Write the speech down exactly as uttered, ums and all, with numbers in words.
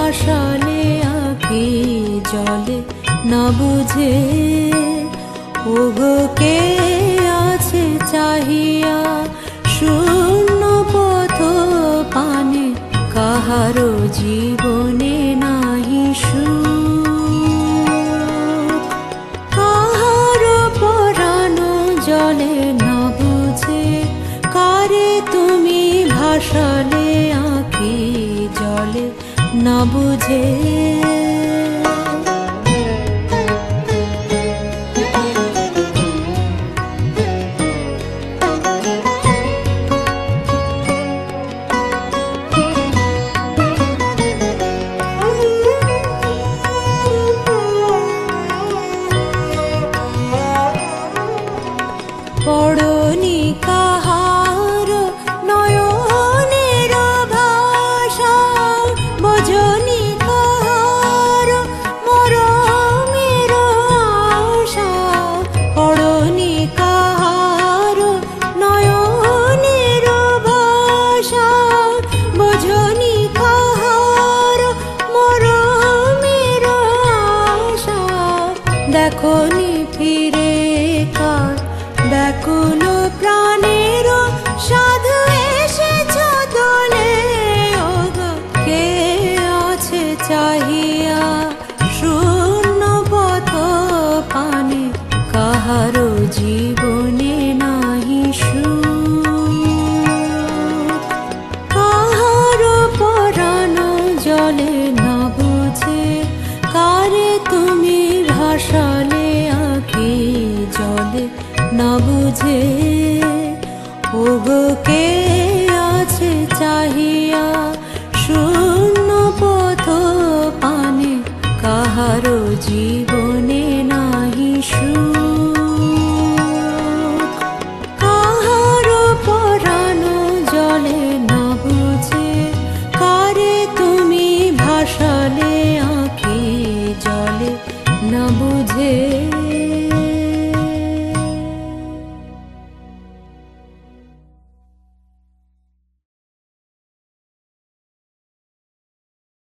ভাসালে আঁখি জলে না বুঝে ওগো কে আছে চাহিয়া শূন্য পথ পানে কাহারো জীবনে নাহি সুখ কাহারো পরানো জলে না বুঝে কারে তুমি ভাসালে আঁখি জলে না বুঝে পড়নি কাহার নয়নের ভাষা বোঝনি কাহার মরমের আশা পড়নি কাহার নয়নের ভাষা বোঝনি কাহার মরমের আশা দেখনি ফিরে কার ব্যাকুল প্রাণের সাধু এসেছ দোলে ওগো কে আছে চাহিয়া শূন্য পথ পানে কাহারো জীবনে নাহি সুখ কাহারো পরানো জলে না বুঝে কারে তুমি ভাসালে আঁখি জলে না বুঝে ওগো কে আছে চাহিয়া শূন্য পথ পানে কাহারো জীবনে